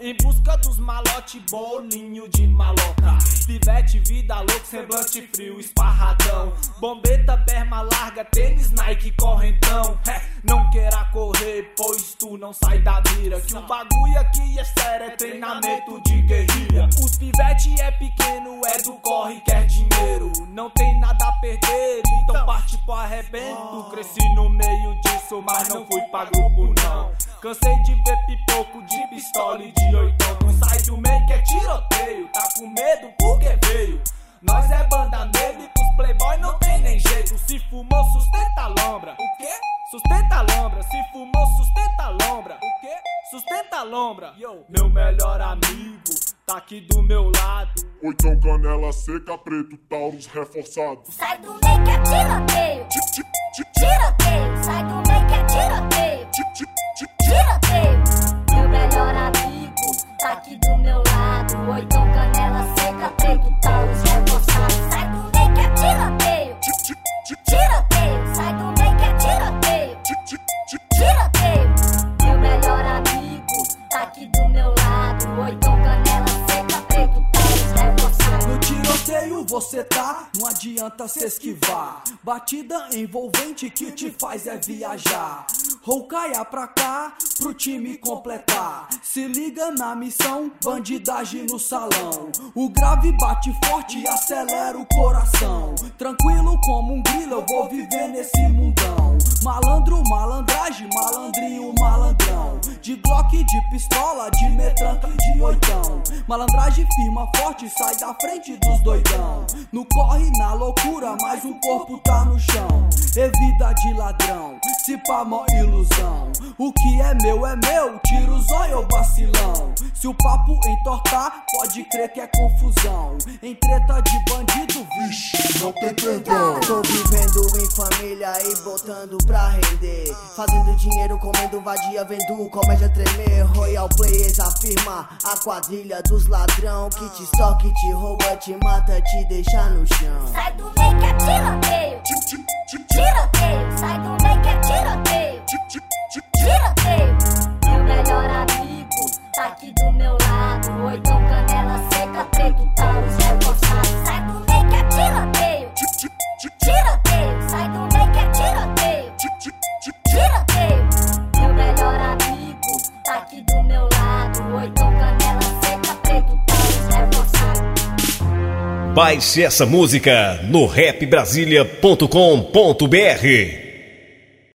em busca dos malote, bolinho de maloca. Pivete, vida louca, semblante frio, esparradão. Bombeta, berma larga, tênis, Nike, correntão. Não queira correr, pois tu não sai da mira. Que o bagulho aqui é sério, é treinamento de guerrilha. Os pivete é pequeno, é do corre, quer dinheiro. Não tem nada a perder, então parte pro arrebento. Cresci no meio disso, mas não fui pra grupo não. Cansei de ver pipoco de pistola e de oitão. Não sai do meio que é tiroteio, tá com medo porque veio. Nós é banda negra e pros playboy não tem nem jeito. Se fumou, sustenta a lombra. O quê? Sustenta a lombra. Se fumou, sustenta a lombra. O quê? Sustenta a lombra. Meu melhor amigo tá aqui do meu lado. Oitão, canela seca, preto, Taurus reforçado. Sai do meio que é tiroteio. Tiroteio. Sai do meio que é tiroteio. Tiroteio. Meu melhor amigo tá aqui do meu lado. Oitão, canela seca, preto, Taurus reforçado. Sai do meio que é tiroteio. Tiroteio. Sai do meio que é tiroteio. Tiroteio. Meu melhor amigo tá aqui do meu lado. Oitão, canela seca, preto, Taurus reforçado. No tiroteio você tá, não adianta se esquivar. Batida envolvente que te faz é viajar. Roucaia pra cá, pro time completar. Se liga na missão, bandidagem no salão. O grave bate forte e acelera o coração. Tranquilo como um grilo, eu vou viver nesse mundão. Malandro, malandragem, malandrinho, malandrão. De Glock, de pistola, de metranca e de oitão. Malandragem firma forte, sai da frente dos doidão. No corre, na loucura, mas o corpo tá no chão. É vida de ladrão, se pá mó ilusão. O que é meu, tira o zóio ou vacilão. Se o papo entortar, pode crer que é confusão. Em treta de bandido, vixe, não tem perdão. Tô vivendo em família e botando pra render. Fazendo dinheiro, comendo vadia, vendo comédia tremer. Royal Players afirma a quadrilha dos ladrão. Que te estoque, te rouba, te mata, te deixa no chão. Sai do meio que é tiroteio. Tiroteio. Sai do meio que é tiroteio. Tiroteio. Meu melhor amigo tá aqui do meu lado. Oitão, canela seca, preto, Taurus reforçado. Sai do meio que é tiroteio. Tiroteio. Sai do meio que é tiroteio. Tiroteio. Meu melhor amigo tá aqui do meu lado. Oitão, canela seca, preto, Taurus reforçado. Baixe essa música no rapbrasilia.com.br.